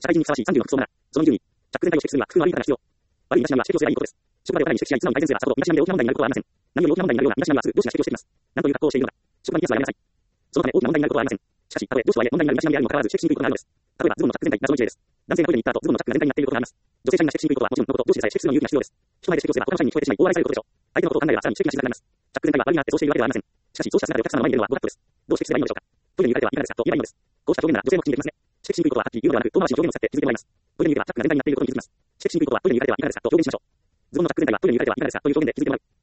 社会人にふさわしい30の服装なら、その20に、チャック全体を指摘するには工夫のある言い方が必要。悪い身だしなみは指摘をすればいいことです。職場でお互いに指摘し合い、素直に改善すればさほど身だしなみで大きな問題になることはありません。何より大きな問題になるような身だしなみはすぐ上司が指摘をしてきます。なんという格好をしているのだ。職場にピアスはやめなさい。そのため大きな問題になることはありません。しかし、たとえ上司とはいえ問題になる身だしなみであるにもかかわらず指摘しにくいことがあるのです。例えば、ズボンのチャック全体、謎の事例です。男性がトイレに行った後、ズボンのチャックが全体になっていることがあります。女性社員が指摘しにくいことはもちろんのこと、上司でさえ指摘するのに勇気が必要です。人前で指摘をすれば他の社員に聞こえてしまい大笑いされることでしょう。相手のことを考えればさらに指摘がしづらくなります。チャック全体が悪いなってそうしているわけではありません。しかし、そうした姿でお客様の前に出るのはご法度です。どう指摘すればいいのでしょうか。トイレに行かれてはいかがですかと言えばいいのです。こうした表現なら女性も口にできますね。指摘しにくいことははっきり言うのではなく、遠回しの表現を使って気づいてもらいます。トイレに行けばチャックが全体になっていることに気づきます。指摘しにくいことはトイレに行かれてはいかがですかと表現しましょう。ズボンのチャック全体はトイレに行かれてはいかがですかという表現で気づいてもらう。